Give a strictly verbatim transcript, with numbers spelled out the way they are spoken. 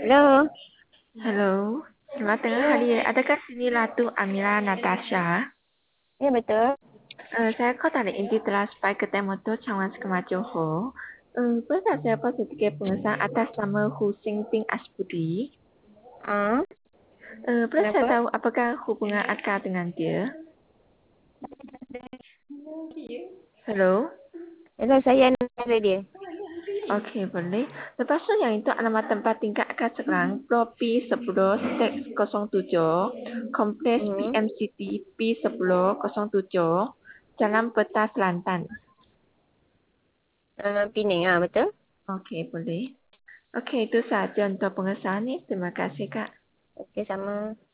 Halo, Halo, selamat tengah hari. Adakah sini Ratu Amira Natasha? ya betul. Uh, saya kau dari inti telah supaya ketemu tu cawan sekema Johor. Uh, Pernah saya apa sebagai pengesahan atas nama Hu Xingping Asbudi. Ah, Uh, pernah saya kenapa? tahu apakah hubungan akak dengan dia? Hello? Hello, saya nama dia. Okey, boleh. Lepas tu yang itu alamat tempat tingkat akak sekarang, Propi sepuluh Stek kosong tujuh, Kompleks Hmm. P M City P sepuluh kosong tujuh, Jalan Peta Kelantan. Uh, Penang, ah, betul? Okey, boleh. Okey, itu sahaja untuk pengesahan ni. Terima kasih, Kak. Okey, sama.